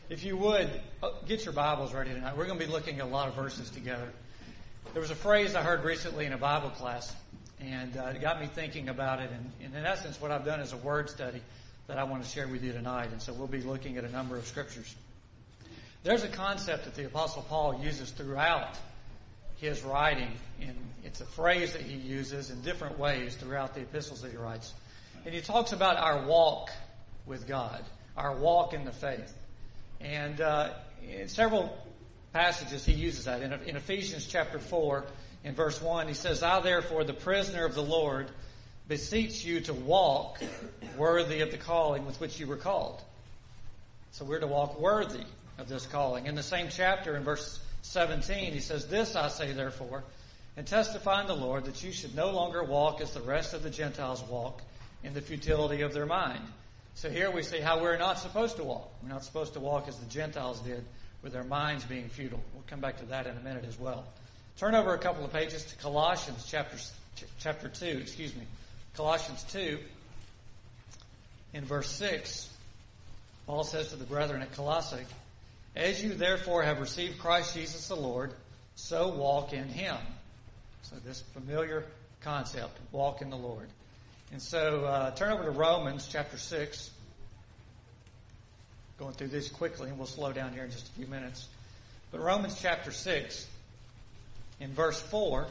If you would, get your Bibles ready tonight. We're going to be looking at a lot of verses together. There was a phrase I heard recently in a Bible class, and it got me thinking about it. And in essence, what I've done is a word study that I want to share with you tonight. And so we'll be looking at a number of scriptures. There's a concept that the Apostle Paul uses throughout his writing, and it's a phrase that he uses in different ways throughout the epistles that he writes. And he talks about our walk with God, our walk in the faith. And in several passages he uses that. In Ephesians chapter 4, in verse 1, he says, I therefore, the prisoner of the Lord, beseech you to walk worthy of the calling with which you were called. So we're to walk worthy of this calling. In the same chapter, in verse 17, he says, This I say therefore, and testify in the Lord, that you should no longer walk as the rest of the Gentiles walk, in the futility of their mind. So here we see how we're not supposed to walk. We're not supposed to walk as the Gentiles did, with their minds being futile. We'll come back to that in a minute as well. Turn over a couple of pages to Colossians chapter 2, Colossians 2, in verse 6. Paul says to the brethren at Colossae, As you therefore have received Christ Jesus the Lord, so walk in Him. So this familiar concept, walk in the Lord. And so turn over to Romans chapter 6. Going through this quickly, and we'll slow down here in just a few minutes. But Romans chapter 6, in verse 4,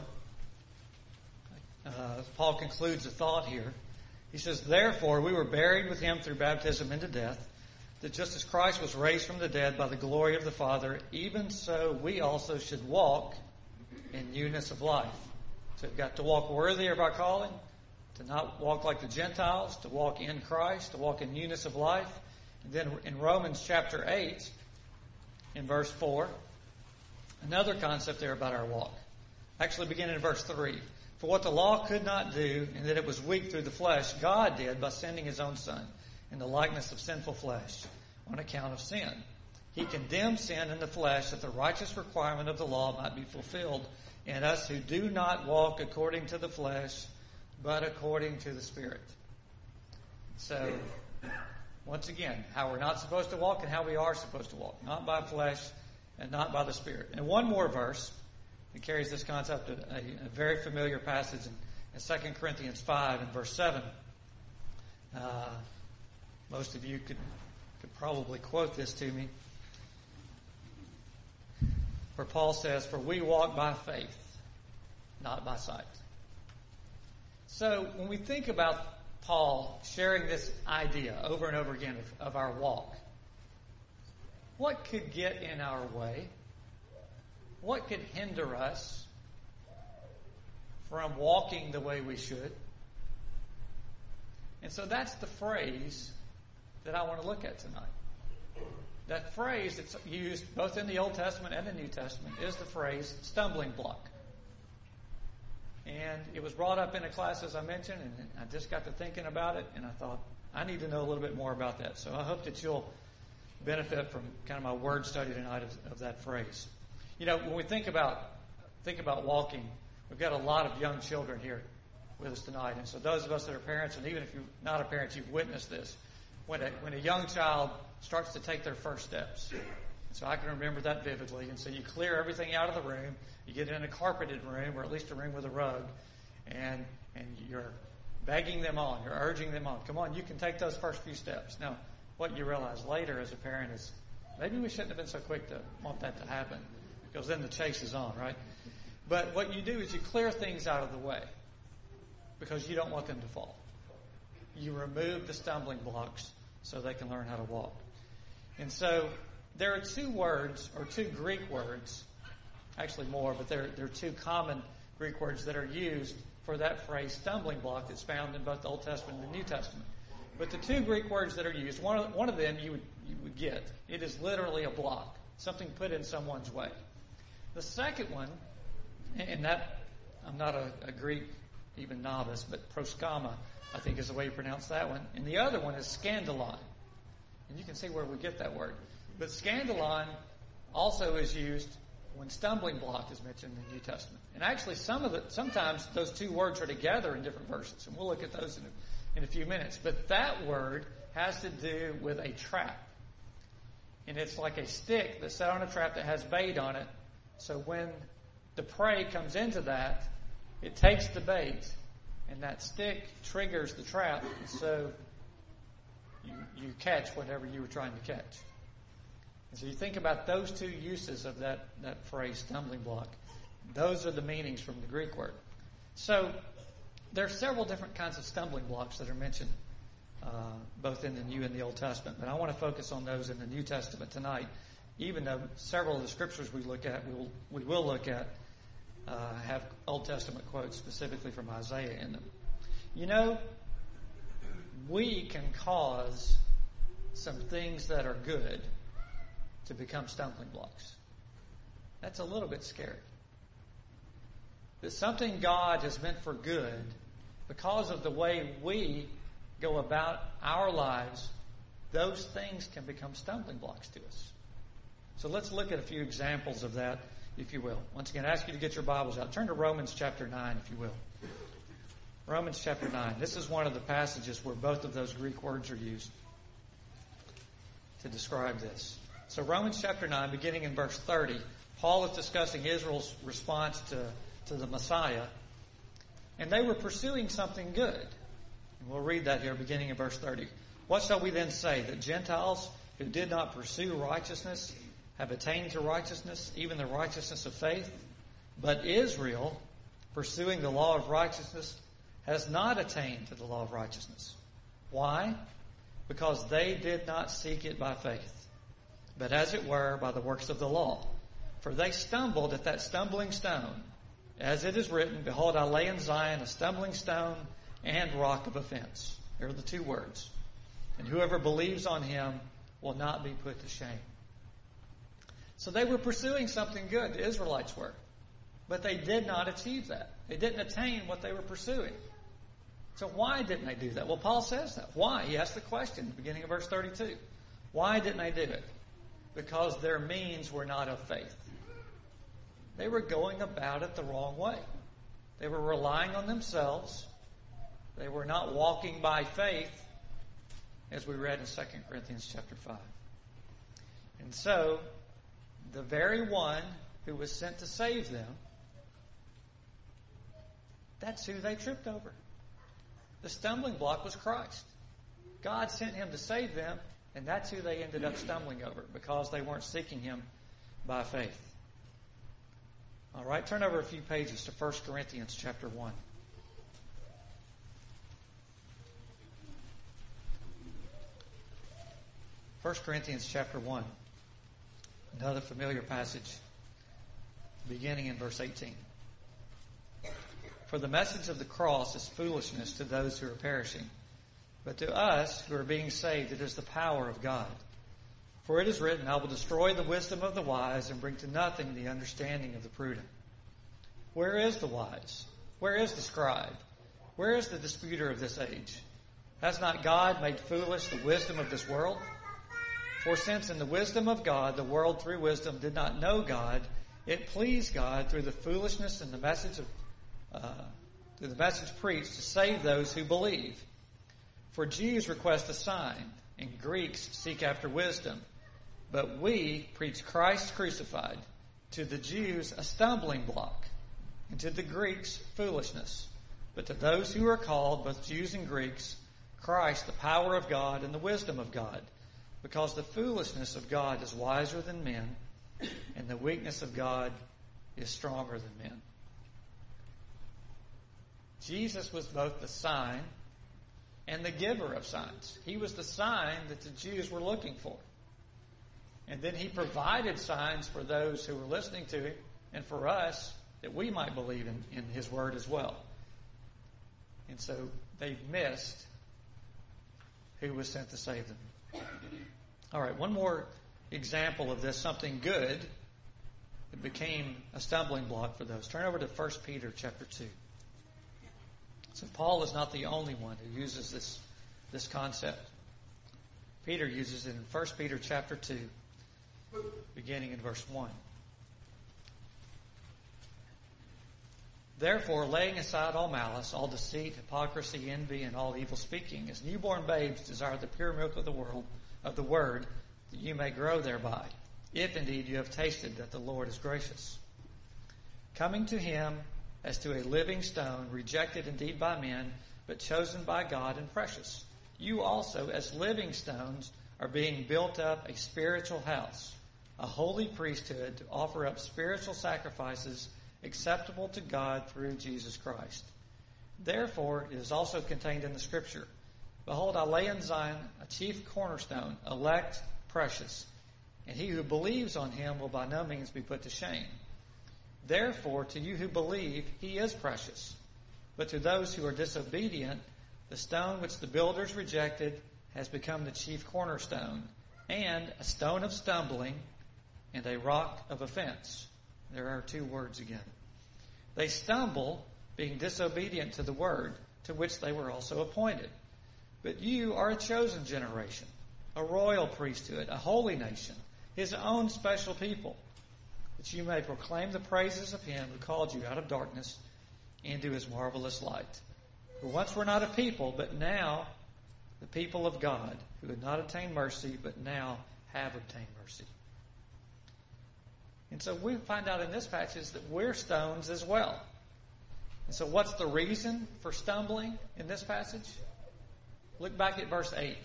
Paul concludes the thought here. He says, Therefore we were buried with Him through baptism into death, that just as Christ was raised from the dead by the glory of the Father, even so we also should walk in newness of life. So we've got to walk worthy of our calling, to not walk like the Gentiles, to walk in Christ, to walk in newness of life. And then in Romans chapter 8, in verse 4, another concept there about our walk. Actually beginning in verse 3. For what the law could not do, and that it was weak through the flesh, God did by sending His own Son in the likeness of sinful flesh on account of sin. He condemned sin in the flesh that the righteous requirement of the law might be fulfilled in us who do not walk according to the flesh, but according to the Spirit. So, once again, how we're not supposed to walk and how we are supposed to walk. Not by flesh and not by the Spirit. And one more verse that carries this concept, a very familiar passage in 2 Corinthians 5 and verse 7. Most of you could probably quote this to me. Where Paul says, For we walk by faith, not by sight. So when we think about Paul sharing this idea over and over again of our walk, what could get in our way? What could hinder us from walking the way we should? And so that's the phrase that I want to look at tonight. That phrase that's used both in the Old Testament and the New Testament is the phrase stumbling block. And it was brought up in a class, as I mentioned, and I just got to thinking about it, and I thought, I need to know a little bit more about that. So I hope that you'll benefit from kind of my word study tonight of that phrase. You know, when we think about walking, we've got a lot of young children here with us tonight. And so those of us that are parents, and even if you're not a parent, you've witnessed this. When a young child starts to take their first steps. So I can remember that vividly. And so you clear everything out of the room. You get in a carpeted room, or at least a room with a rug, and you're begging them on. You're urging them on. Come on, you can take those first few steps. Now, what you realize later as a parent is maybe we shouldn't have been so quick to want that to happen, because then the chase is on, right? But what you do is you clear things out of the way because you don't want them to fall. You remove the stumbling blocks so they can learn how to walk. And so there are two words, or two Greek words, actually more, but there are two common Greek words that are used for that phrase stumbling block that's found in both the Old Testament and the New Testament. But the two Greek words that are used, one of them you would get. It is literally a block, something put in someone's way. The second one, and that, I'm not a Greek, even novice, but proskama, I think is the way you pronounce that one. And the other one is scandalon. And you can see where we get that word. But scandalon also is used when stumbling block is mentioned in the New Testament. And actually sometimes those two words are together in different verses. And we'll look at those in a few minutes. But that word has to do with a trap. And it's like a stick that's set on a trap that has bait on it. So when the prey comes into that, it takes the bait, and that stick triggers the trap. So you catch whatever you were trying to catch. And so you think about those two uses of that phrase, stumbling block. Those are the meanings from the Greek word. So there are several different kinds of stumbling blocks that are mentioned both in the New and the Old Testament. But I want to focus on those in the New Testament tonight, even though several of the scriptures we will look at have Old Testament quotes specifically from Isaiah in them. You know, we can cause some things that are good to become stumbling blocks. That's a little bit scary. That something God has meant for good, because of the way we go about our lives, those things can become stumbling blocks to us. So let's look at a few examples of that, if you will. Once again, I ask you to get your Bibles out. Turn to Romans chapter 9, if you will. Romans chapter 9. This is one of the passages where both of those Greek words are used to describe this. So Romans chapter 9, beginning in verse 30, Paul is discussing Israel's response to the Messiah. And they were pursuing something good. And we'll read that here, beginning in verse 30. What shall we then say? That Gentiles who did not pursue righteousness have attained to righteousness, even the righteousness of faith? But Israel, pursuing the law of righteousness, has not attained to the law of righteousness. Why? Because they did not seek it by faith, but as it were by the works of the law. For they stumbled at that stumbling stone. As it is written, Behold, I lay in Zion a stumbling stone and rock of offense. Here are the two words. And whoever believes on him will not be put to shame. So they were pursuing something good, the Israelites were. But they did not achieve that. They didn't attain what they were pursuing. So why didn't they do that? Well, Paul says that. Why? He asked the question at the beginning of verse 32. Why didn't they do it? Because their means were not of faith. They were going about it the wrong way. They were relying on themselves. They were not walking by faith, as we read in 2 Corinthians chapter 5. And so, the very one who was sent to save them, that's who they tripped over. The stumbling block was Christ. God sent him to save them, and that's who they ended up stumbling over, because they weren't seeking him by faith. All right, turn over a few pages to 1 Corinthians chapter 1. 1 Corinthians chapter 1. Another familiar passage, beginning in verse 18. For the message of the cross is foolishness to those who are perishing, but to us who are being saved it is the power of God. For it is written, I will destroy the wisdom of the wise and bring to nothing the understanding of the prudent. Where is the wise? Where is the scribe? Where is the disputer of this age? Has not God made foolish the wisdom of this world? For since in the wisdom of God, the world through wisdom did not know God, it pleased God through the foolishness and the message preached to save those who believe. For Jews request a sign, and Greeks seek after wisdom. But we preach Christ crucified, to the Jews a stumbling block, and to the Greeks foolishness. But to those who are called, both Jews and Greeks, Christ the power of God and the wisdom of God. Because the foolishness of God is wiser than men, and the weakness of God is stronger than men. Jesus was both the sign and the giver of signs. He was the sign that the Jews were looking for. And then he provided signs for those who were listening to him and for us that we might believe in his word as well. And so they've missed who was sent to save them. All right, one more example of this, something good that became a stumbling block for those. Turn over to 1 Peter chapter 2. So Paul is not the only one who uses this concept. Peter uses it in 1 Peter chapter 2, beginning in verse 1. Therefore, laying aside all malice, all deceit, hypocrisy, envy, and all evil speaking, as newborn babes desire the pure milk of the word, that you may grow thereby, if indeed you have tasted that the Lord is gracious. Coming to him as to a living stone, rejected indeed by men, but chosen by God and precious. You also, as living stones, are being built up a spiritual house, a holy priesthood, to offer up spiritual sacrifices acceptable to God through Jesus Christ. Therefore, it is also contained in the Scripture, Behold, I lay in Zion a chief cornerstone, elect, precious, and he who believes on him will by no means be put to shame. Therefore, to you who believe, he is precious. But to those who are disobedient, the stone which the builders rejected has become the chief cornerstone, and a stone of stumbling, and a rock of offense. There are two words again. They stumble, being disobedient to the word, to which they were also appointed. But you are a chosen generation, a royal priesthood, a holy nation, his own special people, that you may proclaim the praises of him who called you out of darkness into his marvelous light. For once we're not a people, but now the people of God, who had not obtained mercy, but now have obtained mercy. And so we find out in this passage that we're stones as well. And so what's the reason for stumbling in this passage? Look back at verse 8.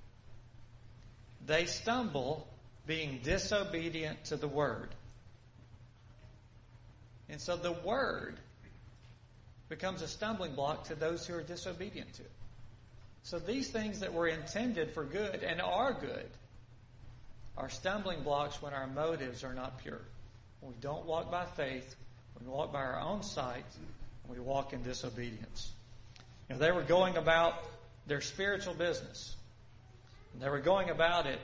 They stumble, being disobedient to the word. And so the word becomes a stumbling block to those who are disobedient to it. So these things that were intended for good and are good are stumbling blocks when our motives are not pure. When we don't walk by faith, when we walk by our own sight, when we walk in disobedience. You know, they were going about their spiritual business. And they were going about it.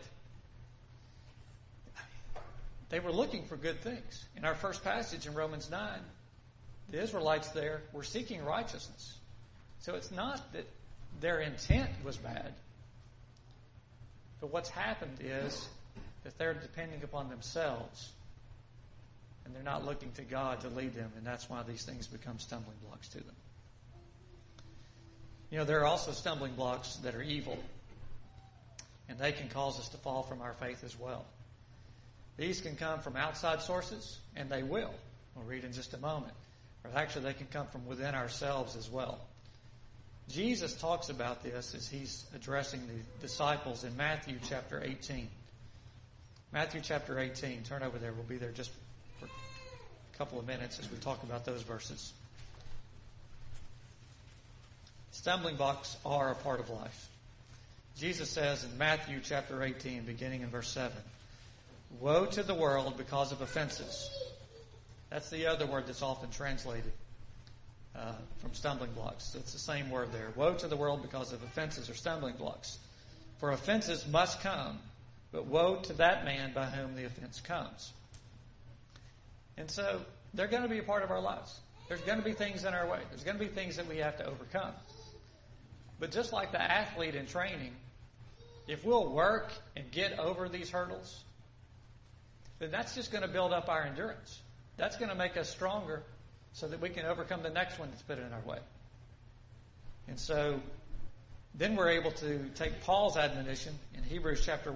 They were looking for good things. In our first passage in Romans 9, the Israelites there were seeking righteousness. So it's not that their intent was bad. But what's happened is that they're depending upon themselves. And they're not looking to God to lead them. And that's why these things become stumbling blocks to them. You know, there are also stumbling blocks that are evil. And they can cause us to fall from our faith as well. These can come from outside sources, and they will. We'll read in just a moment. Or actually, they can come from within ourselves as well. Jesus talks about this as he's addressing the disciples in Matthew chapter 18. Matthew chapter 18. Turn over there. We'll be there just for a couple of minutes as we talk about those verses. Stumbling blocks are a part of life. Jesus says in Matthew chapter 18, beginning in verse 7, Woe to the world because of offenses. That's the other word that's often translated from stumbling blocks. So it's the same word there. Woe to the world because of offenses or stumbling blocks. For offenses must come, but woe to that man by whom the offense comes. And so they're going to be a part of our lives. There's going to be things in our way. There's going to be things that we have to overcome. But just like the athlete in training, if we'll work and get over these hurdles, then that's just going to build up our endurance. That's going to make us stronger so that we can overcome the next one that's put in our way. And so then we're able to take Paul's admonition in Hebrews chapter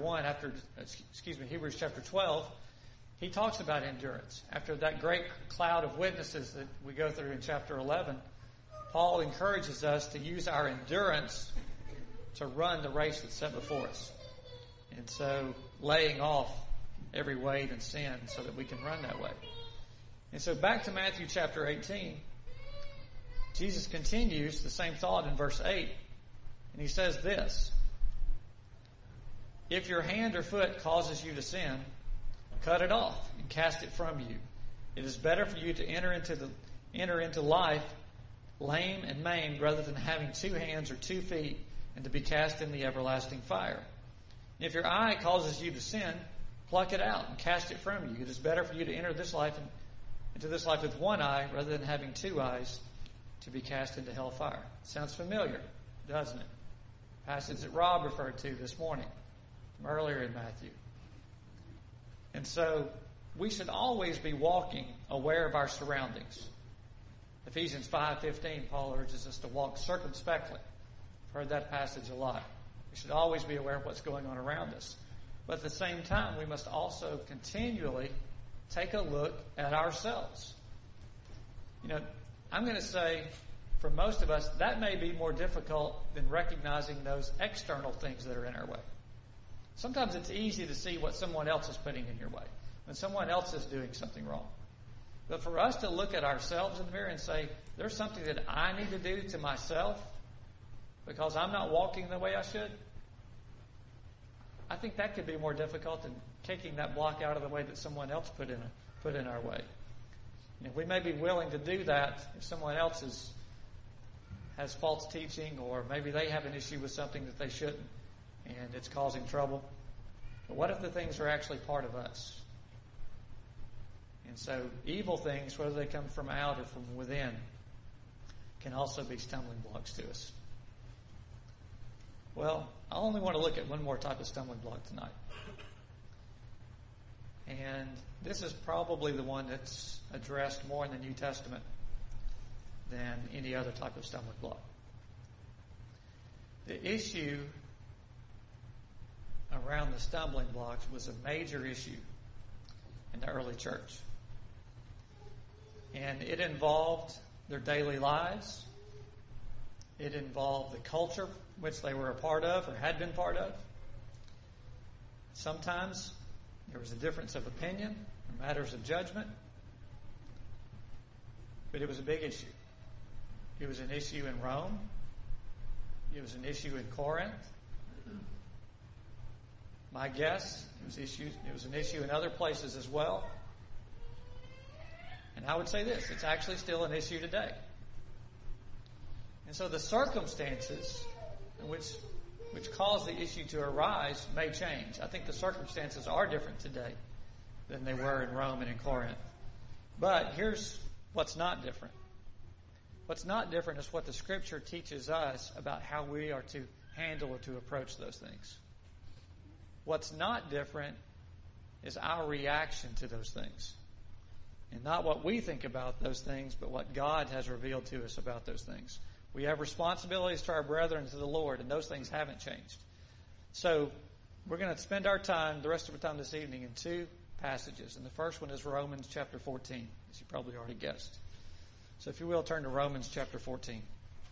12. He talks about endurance. After that great cloud of witnesses that we go through in chapter 11, Paul encourages us to use our endurance to run the race that's set before us. And so laying off every weight and sin so that we can run that way. And so back to Matthew chapter 18, Jesus continues the same thought in verse 8, and he says this, If your hand or foot causes you to sin, cut it off and cast it from you. It is better for you to enter into life lame and maimed rather than having 2 hands or 2 feet and to be cast in the everlasting fire. And if your eye causes you to sin, pluck it out and cast it from you. It is better for you to enter this life into this life with 1 eye rather than having 2 eyes to be cast into hellfire. Sounds familiar, doesn't it? Passage that Rob referred to this morning from earlier in Matthew. And so we should always be walking aware of our surroundings. Ephesians 5:15, Paul urges us to walk circumspectly. I've heard that passage a lot. We should always be aware of what's going on around us. But at the same time, we must also continually take a look at ourselves. I'm going to say, for most of us, that may be more difficult than recognizing those external things that are in our way. Sometimes it's easy to see what someone else is putting in your way, when someone else is doing something wrong. But for us to look at ourselves in the mirror and say, there's something that I need to do to myself because I'm not walking the way I should, I think that could be more difficult than taking that block out of the way that someone else put in our way. We may be willing to do that if someone else has false teaching, or maybe they have an issue with something that they shouldn't, and it's causing trouble. But what if the things are actually part of us? And so evil things, whether they come from out or from within, can also be stumbling blocks to us. Well, I only want to look at one more type of stumbling block tonight. And this is probably the one that's addressed more in the New Testament than any other type of stumbling block. The issue around the stumbling blocks was a major issue in the early church. And it involved their daily lives. It involved the culture which they were a part of or had been part of. Sometimes there was a difference of opinion or matters of judgment. But it was a big issue. It was an issue in Rome. It was an issue in Corinth. My guess, it was an issue in other places as well. And I would say this, it's actually still an issue today. And so the circumstances which cause the issue to arise may change. I think the circumstances are different today than they were in Rome and in Corinth. But here's what's not different. What's not different is what the Scripture teaches us about how we are to handle or to approach those things. What's not different is our reaction to those things. And not what we think about those things, but what God has revealed to us about those things. We have responsibilities to our brethren and to the Lord, and those things haven't changed. So we're going to spend our time, the rest of our time this evening, in two passages. And the first one is Romans chapter 14, as you probably already guessed. So if you will, turn to Romans chapter 14.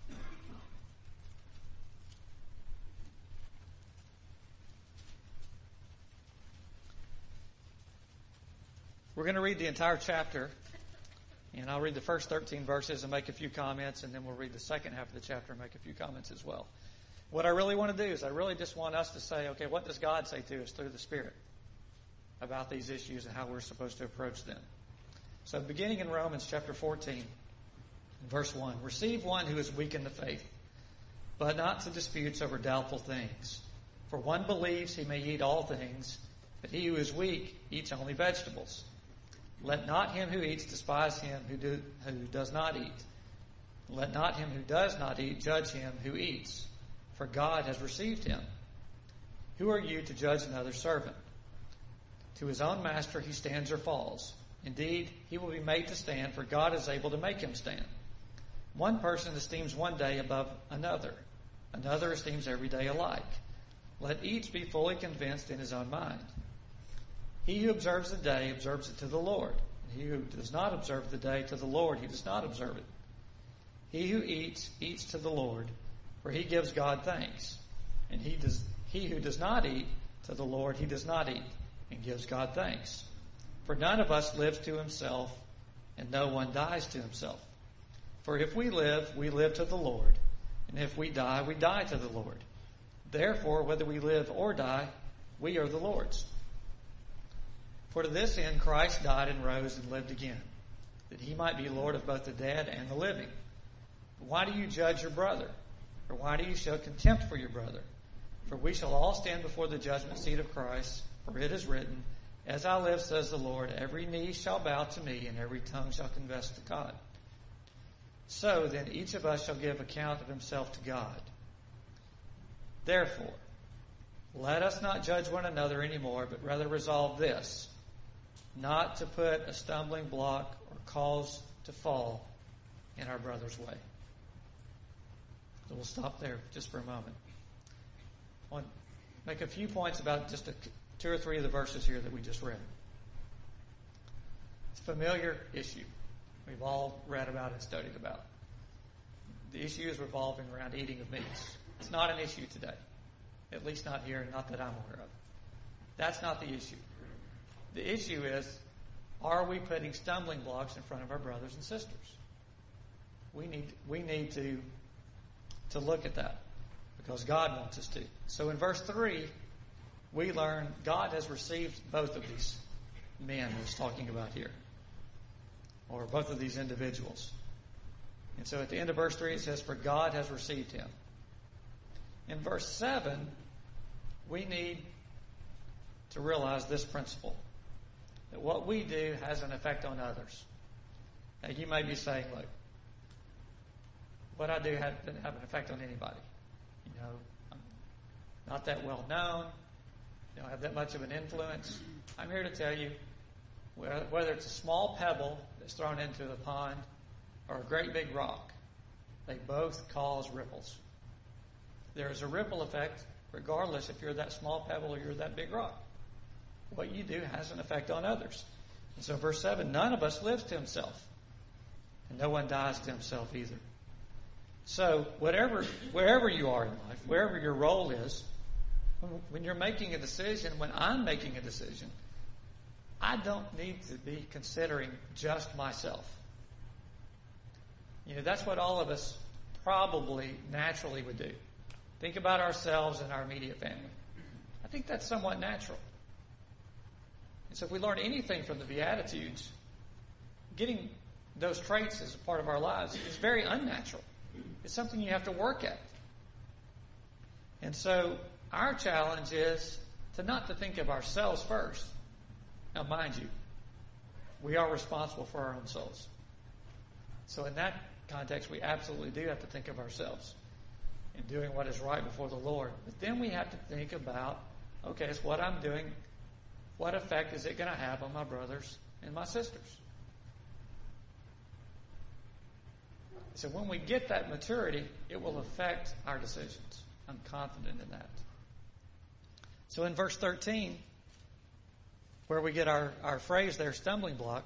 We're going to read the entire chapter, and I'll read the first 13 verses and make a few comments, and then we'll read the second half of the chapter and make a few comments as well. What I really want to do is I really just want us to say, okay, what does God say to us through the Spirit about these issues and how we're supposed to approach them? So beginning in Romans chapter 14, verse 1, receive one who is weak in the faith, but not to disputes over doubtful things. For one believes he may eat all things, but he who is weak eats only vegetables. Let not him who eats despise him who does not eat. Let not him who does not eat judge him who eats, for God has received him. Who are you to judge another servant? To his own master he stands or falls. Indeed, he will be made to stand, for God is able to make him stand. One person esteems one day above another. Another esteems every day alike. Let each be fully convinced in his own mind. He who observes the day observes it to the Lord. And he who does not observe the day to the Lord, he does not observe it. He who eats, eats to the Lord, for he gives God thanks. And he who does not eat to the Lord, he does not eat, and gives God thanks. For none of us lives to himself, and no one dies to himself. For if we live to the Lord. And if we die to the Lord. Therefore, whether we live or die, we are the Lord's. For to this end Christ died and rose and lived again, that he might be Lord of both the dead and the living. Why do you judge your brother? Or why do you show contempt for your brother? For we shall all stand before the judgment seat of Christ. For it is written, As I live, says the Lord, every knee shall bow to me, and every tongue shall confess to God. So then each of us shall give account of himself to God. Therefore, let us not judge one another anymore, but rather resolve this, not to put a stumbling block or cause to fall in our brother's way. So we'll stop there just for a moment. I want to make a few points about just 2 or 3 of the verses here that we just read. It's a familiar issue. We've all read about and studied about. The issue is revolving around eating of meats. It's not an issue today. At least not here, and not that I'm aware of. That's not the issue. The issue is, are we putting stumbling blocks in front of our brothers and sisters? We need to look at that because God wants us to. So in verse 3, we learn God has received both of these men he's talking about here, or both of these individuals. And so at the end of verse 3 it says, for God has received him. In verse 7, we need to realize this principle, that what we do has an effect on others. Now you may be saying, look, what I do doesn't have an effect on anybody. You know, I'm not that well known, don't have that much of an influence. I'm here to tell you, whether it's a small pebble that's thrown into the pond or a great big rock, they both cause ripples. There is a ripple effect regardless if you're that small pebble or you're that big rock. What you do has an effect on others. And so verse 7, none of us lives to himself, and no one dies to himself either. So wherever you are in life, wherever your role is, when you're making a decision, when I'm making a decision, I don't need to be considering just myself. You know, that's what all of us probably naturally would do. Think about ourselves and our immediate family. I think that's somewhat natural. And so if we learn anything from the Beatitudes, getting those traits as a part of our lives is very unnatural. It's something you have to work at. And so our challenge is not to think of ourselves first. Now, mind you, we are responsible for our own souls. So in that context, we absolutely do have to think of ourselves in doing what is right before the Lord. But then we have to think about, okay, it's what I'm doing. What effect is it going to have on my brothers and my sisters? So when we get that maturity, it will affect our decisions. I'm confident in that. So in verse 13, where we get our phrase there, stumbling block,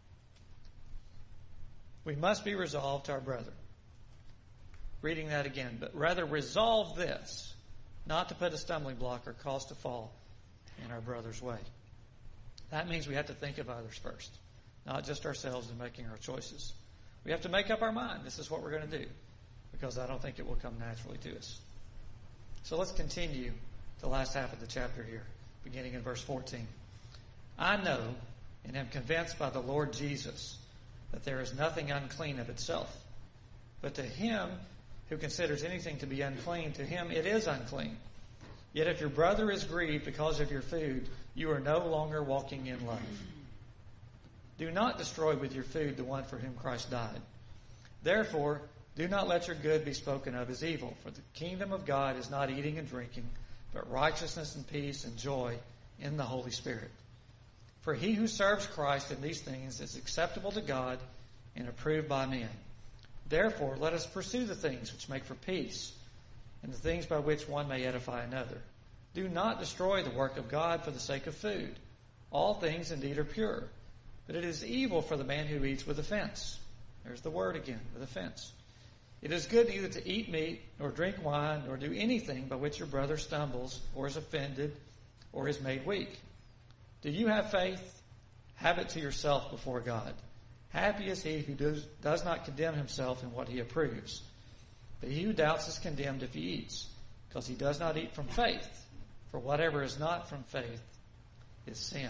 we must be resolved to our brother. Reading that again. But rather resolve this, not to put a stumbling block or cause to fall in our brother's way. That means we have to think of others first, not just ourselves in making our choices. We have to make up our mind. This is what we're going to do, because I don't think it will come naturally to us. So let's continue the last half of the chapter here, beginning in verse 14. I know and am convinced by the Lord Jesus that there is nothing unclean of itself. But to him who considers anything to be unclean, to him it is unclean. Yet if your brother is grieved because of your food, you are no longer walking in love. Do not destroy with your food the one for whom Christ died. Therefore, do not let your good be spoken of as evil, for the kingdom of God is not eating and drinking, but righteousness and peace and joy in the Holy Spirit. For he who serves Christ in these things is acceptable to God and approved by men. Therefore, let us pursue the things which make for peace, and the things by which one may edify another. Do not destroy the work of God for the sake of food. All things indeed are pure, but it is evil for the man who eats with offense. There's the word again, with offense. It is good neither to eat meat, nor drink wine, nor do anything by which your brother stumbles, or is offended, or is made weak. Do you have faith? Have it to yourself before God. Happy is he who does not condemn himself in what he approves. But he who doubts is condemned if he eats, because he does not eat from faith. For whatever is not from faith is sin.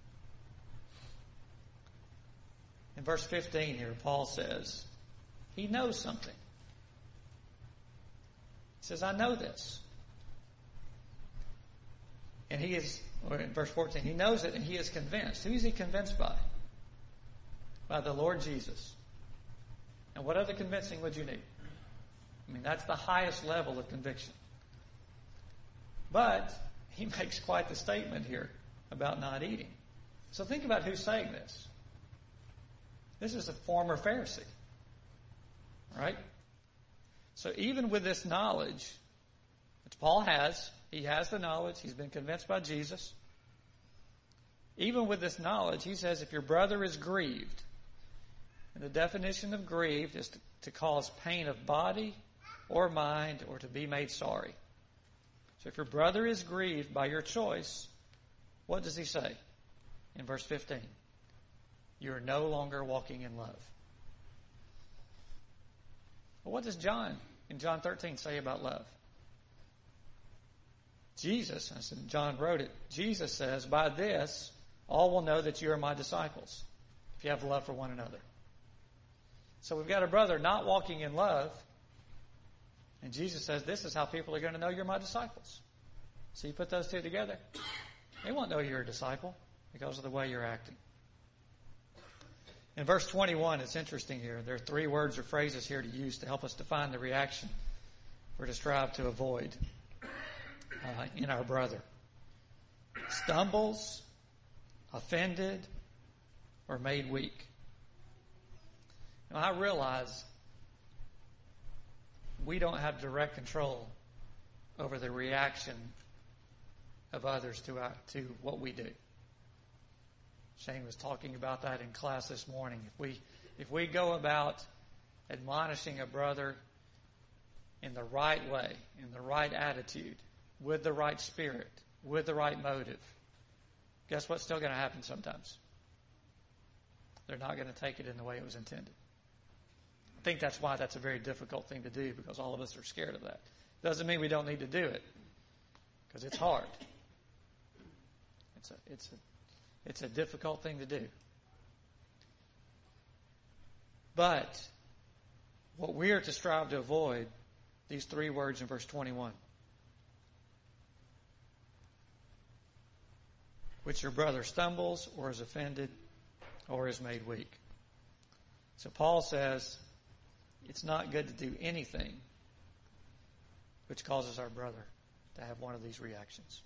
In verse 15 here, Paul says, he knows something. He says, I know this. And he is, or in verse 14, he knows it and he is convinced. Who is he convinced by? By the Lord Jesus. And what other convincing would you need? I mean, that's the highest level of conviction. But he makes quite the statement here about not eating. So think about who's saying this. This is a former Pharisee. Right? So even with this knowledge, which Paul has, he has the knowledge, he's been convinced by Jesus, even with this knowledge, he says if your brother is grieved, and the definition of grieved is to cause pain of body or mind or to be made sorry. So if your brother is grieved by your choice, what does he say in verse 15? You are no longer walking in love. Well, what does John in John 13 say about love? Jesus, and John wrote it, Jesus says, by this all will know that you are my disciples, if you have love for one another. So we've got a brother not walking in love, and Jesus says, this is how people are going to know you're my disciples. So you put those two together, they won't know you're a disciple because of the way you're acting. In verse 21, it's interesting here. There are 3 words or phrases here to use to help us define the reaction we're to strive to avoid in our brother. Stumbles, offended, or made weak. Now, I realize we don't have direct control over the reaction of others to what we do. Shane was talking about that in class this morning. If we go about admonishing a brother in the right way, in the right attitude, with the right spirit, with the right motive, guess what's still going to happen sometimes? They're not going to take it in the way it was intended. I think that's why that's a very difficult thing to do, because all of us are scared of that. Doesn't mean we don't need to do it, because it's hard. It's a difficult thing to do. But what we are to strive to avoid, these 3 words in verse 21. Which your brother stumbles or is offended or is made weak. So Paul says it's not good to do anything which causes our brother to have one of these reactions.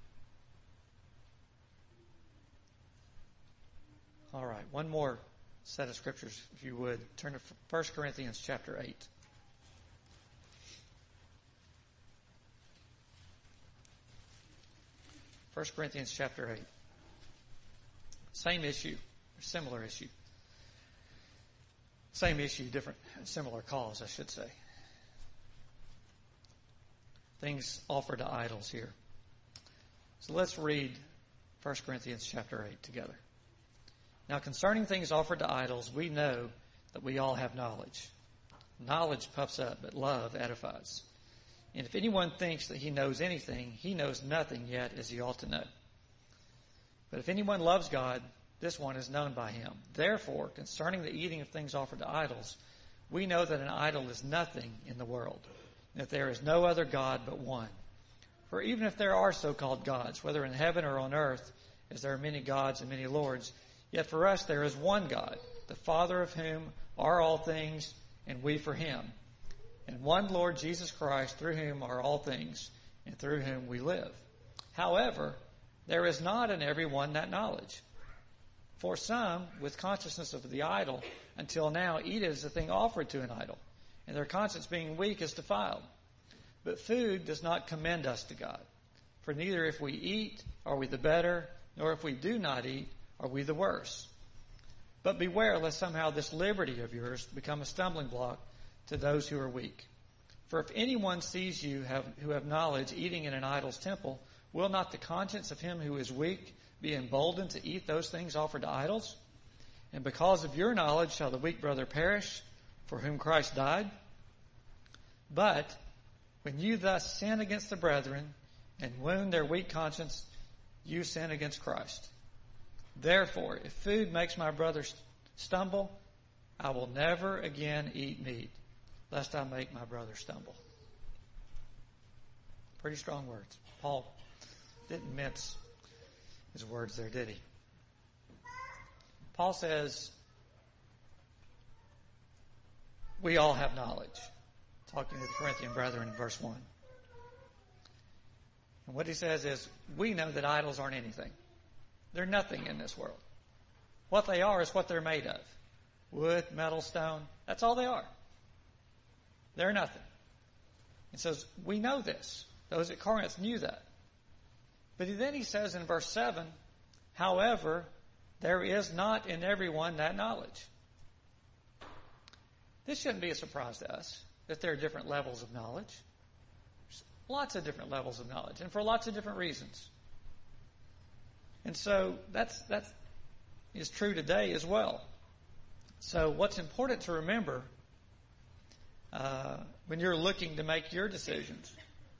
All right, one more set of scriptures, if you would. Turn to 1 Corinthians chapter 8. First Corinthians chapter 8. Same issue, or similar issue. Same issue, different, similar cause, I should say. Things offered to idols here. So let's read 1 Corinthians chapter 8 together. Now concerning things offered to idols, we know that we all have knowledge. Knowledge puffs up, but love edifies. And if anyone thinks that he knows anything, he knows nothing yet as he ought to know. But if anyone loves God, this one is known by him. Therefore, concerning the eating of things offered to idols, we know that an idol is nothing in the world, and that there is no other God but one. For even if there are so-called gods, whether in heaven or on earth, as there are many gods and many lords, yet for us there is one God, the Father of whom are all things, and we for him. And one Lord Jesus Christ, through whom are all things, and through whom we live. However, there is not in every one that knowledge. For some, with consciousness of the idol, until now eat as a thing offered to an idol, and their conscience being weak is defiled. But food does not commend us to God. For neither if we eat are we the better, nor if we do not eat are we the worse. But beware lest somehow this liberty of yours become a stumbling block to those who are weak. For if anyone sees you who have knowledge eating in an idol's temple, will not the conscience of him who is weak be emboldened to eat those things offered to idols? And because of your knowledge shall the weak brother perish, for whom Christ died? But when you thus sin against the brethren and wound their weak conscience, you sin against Christ. Therefore, if food makes my brother stumble, I will never again eat meat, lest I make my brother stumble. Pretty strong words. Paul didn't mince his words there, did he? Paul says, we all have knowledge. Talking to the Corinthian brethren in verse 1. And what he says is, we know that idols aren't anything. They're nothing in this world. What they are is what they're made of. Wood, metal, stone. That's all they are. They're nothing. It says, we know this. Those at Corinth knew that. But then he says in verse 7, However, there is not in everyone that knowledge. This shouldn't be a surprise to us, that there are different levels of knowledge. There's lots of different levels of knowledge, and for lots of different reasons. And so that is true today as well. So what's important to remember when you're looking to make your decisions,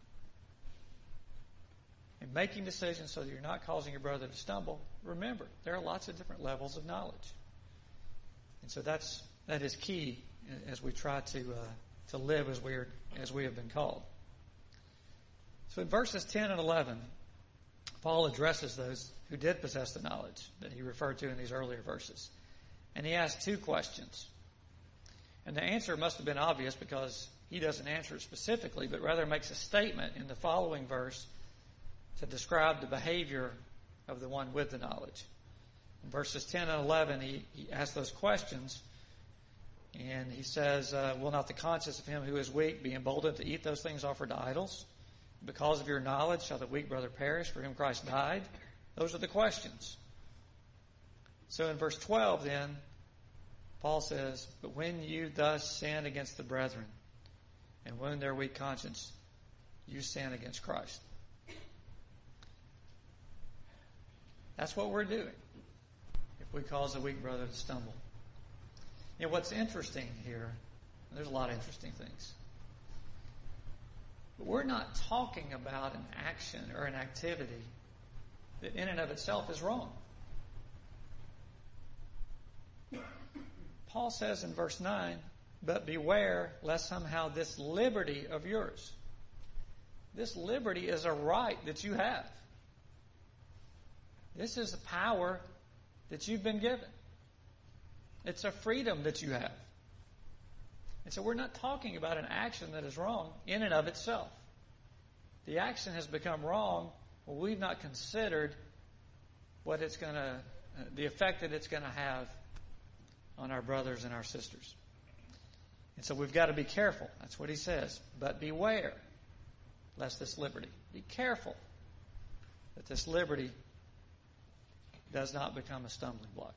and making decisions so that you're not causing your brother to stumble, remember, there are lots of different levels of knowledge. And so that is key as we try to live as we have been called. So in verses 10 and 11, Paul addresses those who did possess the knowledge that he referred to in these earlier verses. And he asks two questions. And the answer must have been obvious because he doesn't answer it specifically, but rather makes a statement in the following verse to describe the behavior of the one with the knowledge. In verses 10 and 11, he asks those questions, and he says, will not the conscience of him who is weak be emboldened to eat those things offered to idols? Because of your knowledge shall the weak brother perish for whom Christ died? Those are the questions. So in verse 12 then, Paul says, but when you thus sin against the brethren and wound their weak conscience, you sin against Christ. That's what we're doing if we cause a weak brother to stumble. You know, what's interesting here, there's a lot of interesting things. But we're not talking about an action or an activity that in and of itself is wrong. Paul says in verse 9, but beware lest somehow this liberty of yours, this liberty is a right that you have. This is a power that you've been given. It's a freedom that you have. And so we're not talking about an action that is wrong in and of itself. The action has become wrong when we've not considered what it's going to, the effect that it's going to have on our brothers and our sisters. And so we've got to be careful. That's what he says. But beware lest this liberty. Be careful that this liberty does not become a stumbling block.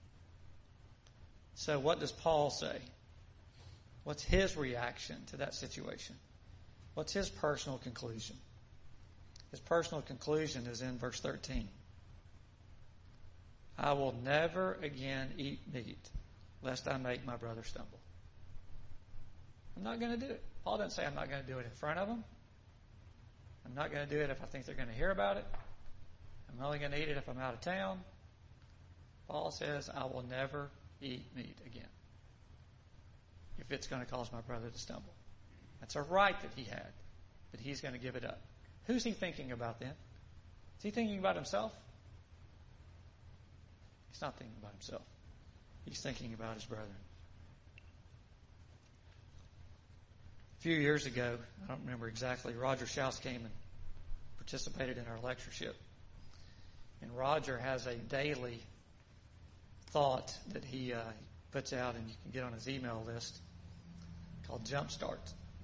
So what does Paul say? What's his reaction to that situation? What's his personal conclusion? His personal conclusion is in verse 13. I will never again eat meat, lest I make my brother stumble. I'm not going to do it. Paul doesn't say I'm not going to do it in front of them. I'm not going to do it if I think they're going to hear about it. I'm only going to eat it if I'm out of town. Paul says, I will never eat meat again if it's going to cause my brother to stumble. That's a right that he had, but he's going to give it up. Who's he thinking about then? Is he thinking about himself? He's not thinking about himself. He's thinking about his brethren. A few years ago, I don't remember exactly, Roger Schaus came and participated in our lectureship. And Roger has a daily thought that he puts out, and you can get on his email list, called Jumpstart.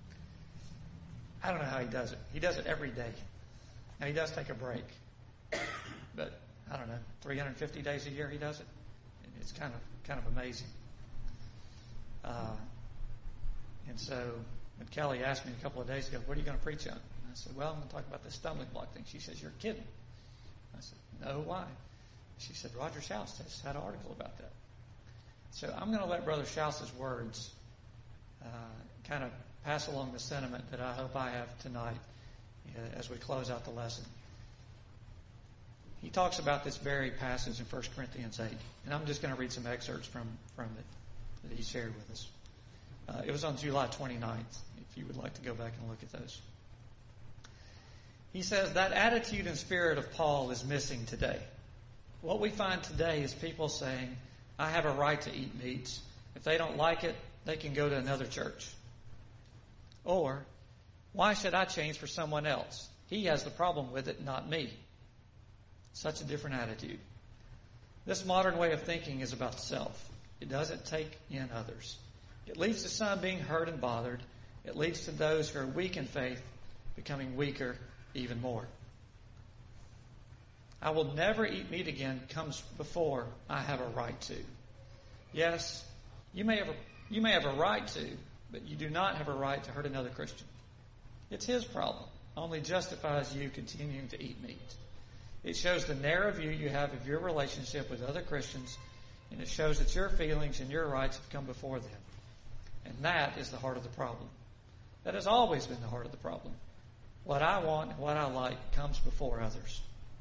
I don't know how he does it. He does it every day. Now, he does take a break. But, I don't know, 350 days a year he does it. It's kind of amazing. And so, when Kelly asked me a couple of days ago, what are you going to preach on? And I said, well, I'm going to talk about the stumbling block thing. She says, you're kidding. I said, no, why? She said, Roger Schaus just had an article about that. So I'm going to let Brother Schaus's words kind of pass along the sentiment that I hope I have tonight as we close out the lesson. He talks about this very passage in 1 Corinthians 8. And I'm just going to read some excerpts from it that he shared with us. It was on July 29th, if you would like to go back and look at those. He says, that attitude and spirit of Paul is missing today. What we find today is people saying, I have a right to eat meats. If they don't like it, they can go to another church. Or, why should I change for someone else? He has the problem with it, not me. Such a different attitude. This modern way of thinking is about self. It doesn't take in others. It leads to some being hurt and bothered. It leads to those who are weak in faith becoming weaker even more. I will never eat meat again comes before I have a right to. Yes, you may have a right to, but you do not have a right to hurt another Christian. It's his problem. Only justifies you continuing to eat meat. It shows the narrow view you have of your relationship with other Christians, and it shows that your feelings and your rights have come before them. And that is the heart of the problem. That has always been the heart of the problem. What I want and what I like comes before others.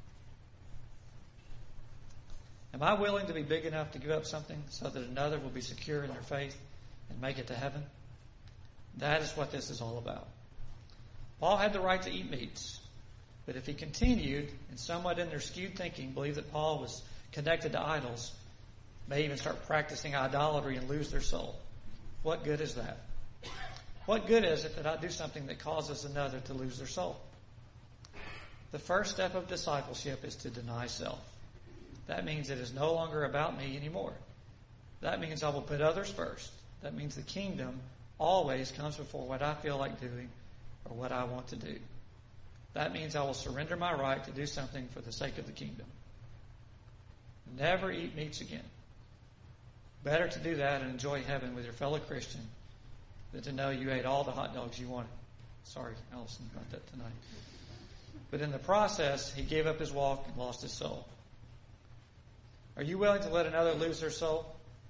Am I willing to be big enough to give up something so that another will be secure in their faith and make it to heaven? That is what this is all about. Paul had the right to eat meats, but if he continued, and somewhat in their skewed thinking believed that Paul was connected to idols, may even start practicing idolatry and lose their soul, what good is that? What good is it that I do something that causes another to lose their soul? The first step of discipleship is to deny self. That means it is no longer about me anymore. That means I will put others first. That means the kingdom always comes before what I feel like doing or what I want to do. That means I will surrender my right to do something for the sake of the kingdom. Never eat meats again. Better to do that and enjoy heaven with your fellow Christian than to know you ate all the hot dogs you wanted. Sorry, Allison, about that tonight. But in the process, he gave up his walk and lost his soul. Are you willing to let another lose their soul?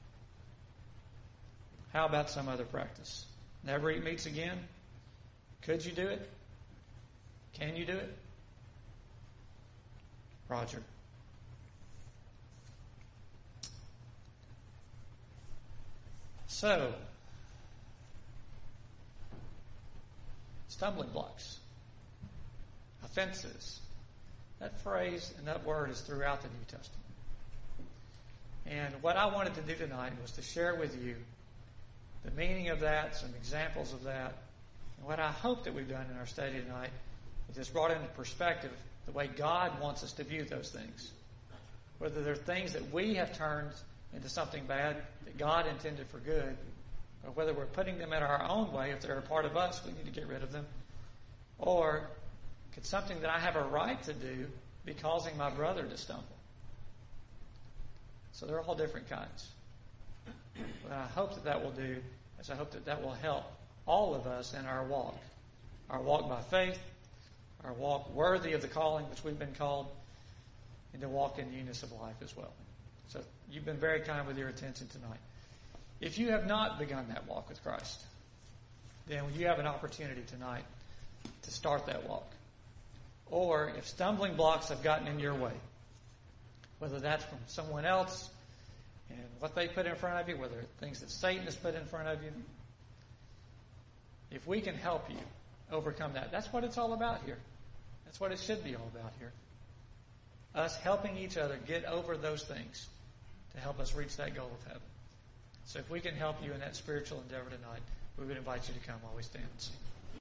How about some other practice? Never eat meats again? Could you do it? Can you do it? Roger. So, stumbling blocks, offenses. That phrase and that word is throughout the New Testament. And what I wanted to do tonight was to share with you the meaning of that, some examples of that. And what I hope that we've done in our study tonight is just brought into perspective the way God wants us to view those things. Whether they're things that we have turned into something bad that God intended for good, or whether we're putting them in our own way, if they're a part of us, we need to get rid of them. Or could something that I have a right to do be causing my brother to stumble? So they're all different kinds. What I hope that will do is I hope that will help all of us in our walk by faith, our walk worthy of the calling which we've been called, and to walk in newness of life as well. So you've been very kind with your attention tonight. If you have not begun that walk with Christ, then you have an opportunity tonight to start that walk. Or if stumbling blocks have gotten in your way, whether that's from someone else and what they put in front of you, whether things that Satan has put in front of you, if we can help you overcome that, that's what it's all about here. That's what it should be all about here. Us helping each other get over those things to help us reach that goal of heaven. So if we can help you in that spiritual endeavor tonight, we would invite you to come while we stand and sing.